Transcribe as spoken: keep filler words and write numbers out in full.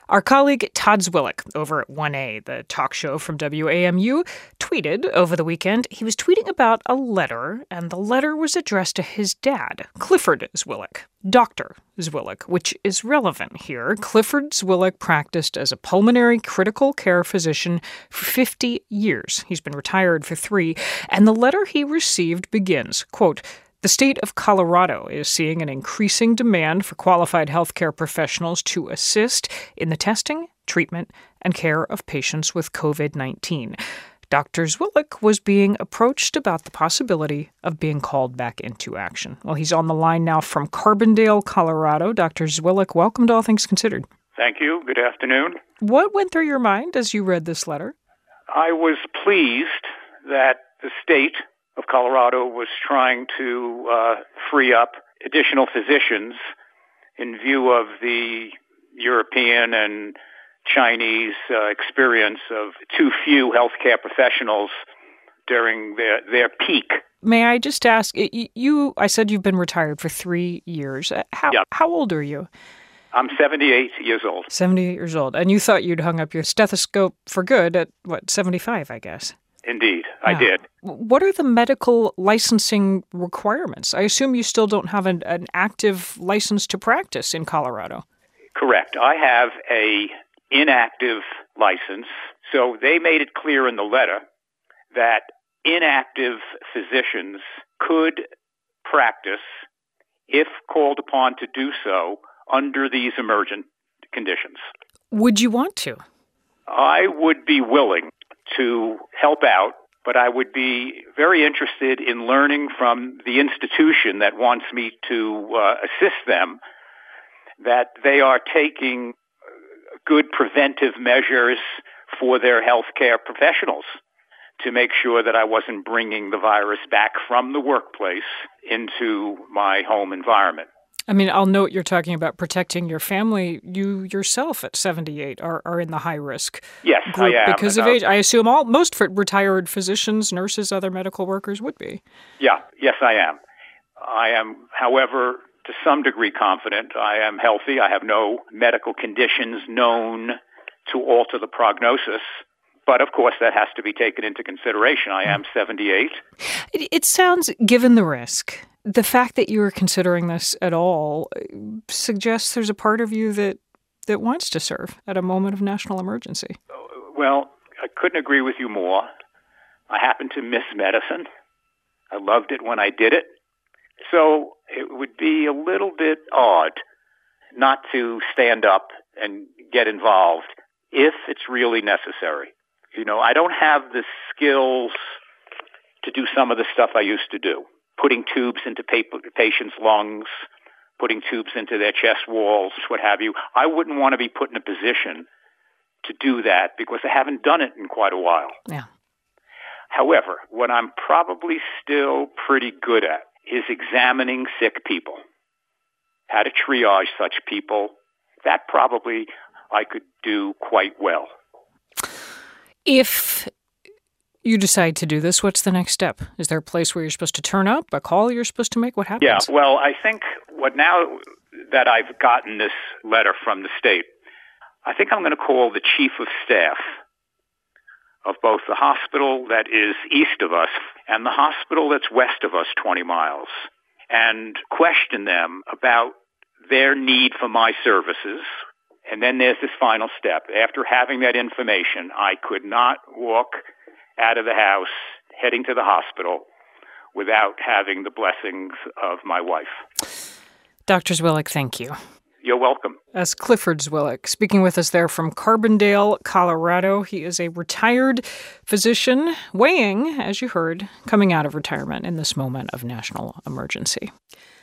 Our colleague Todd Zwillich over at one A, the talk show from W A M U, tweeted over the weekend. He was tweeting about a letter, and the letter was addressed to his dad, Clifford Zwillich, Doctor Zwillich, which is relevant here. Clifford Zwillich practiced as a pulmonary critical care physician for fifty years. He's been retired for three, and the letter he received begins, quote, "The state of Colorado is seeing an increasing demand for qualified healthcare professionals to assist in the testing, treatment, and care of patients with covid nineteen. Doctor Zwillich was being approached about the possibility of being called back into action. Well, he's on the line now from Carbondale, Colorado. Doctor Zwillich, welcome to All Things Considered. Thank you. Good afternoon. What went through your mind as you read this letter? I was pleased that the state of Colorado was trying to uh, free up additional physicians in view of the European and Chinese uh, experience of too few healthcare professionals during their, their peak. May I just ask, you, I said you've been retired for three years. How, yep. how old are you? I'm seventy-eight years old. seventy-eight years old. And you thought you'd hung up your stethoscope for good at, what, seventy-five, I guess? Indeed, I wow. did. What are the medical licensing requirements? I assume you still don't have an, an active license to practice in Colorado. Correct. I have a inactive license. So they made it clear in the letter that inactive physicians could practice if called upon to do so under these emergent conditions. Would you want to? I would be willing to help out, but I would be very interested in learning from the institution that wants me to uh, assist them that they are taking good preventive measures for their healthcare professionals to make sure that I wasn't bringing the virus back from the workplace into my home environment. I mean, I'll note you're talking about protecting your family. You yourself at seventy-eight are, are in the high-risk yes, group I am. because of age. I assume all most retired physicians, nurses, other medical workers would be. Yeah, yes, I am. I am, however, to some degree confident. I am healthy. I have no medical conditions known to alter the prognosis. But, of course, that has to be taken into consideration. I am seventy-eight. It, it sounds, given the risk, the fact that you are considering this at all suggests there's a part of you that, that wants to serve at a moment of national emergency. Well, I couldn't agree with you more. I happen to miss medicine. I loved it when I did it. So it would be a little bit odd not to stand up and get involved if it's really necessary. You know, I don't have the skills to do some of the stuff I used to do. Putting tubes into patients' lungs, putting tubes into their chest walls, what have you. I wouldn't want to be put in a position to do that because I haven't done it in quite a while. Yeah. However, what I'm probably still pretty good at is examining sick people, how to triage such people. That probably I could do quite well. If you decide to do this, what's the next step? Is there a place where you're supposed to turn up, a call you're supposed to make? What happens? Yeah, well, I think what now that I've gotten this letter from the state, I think I'm going to call the chief of staff of both the hospital that is east of us and the hospital that's west of us twenty miles and question them about their need for my services. And then there's this final step. After having that information, I could not walk out of the house heading to the hospital without having the blessings of my wife. Doctor Zwillich, thank you. You're welcome. As Clifford Zwillich, speaking with us there from Carbondale, Colorado. He is a retired physician, weighing, as you heard, coming out of retirement in this moment of national emergency.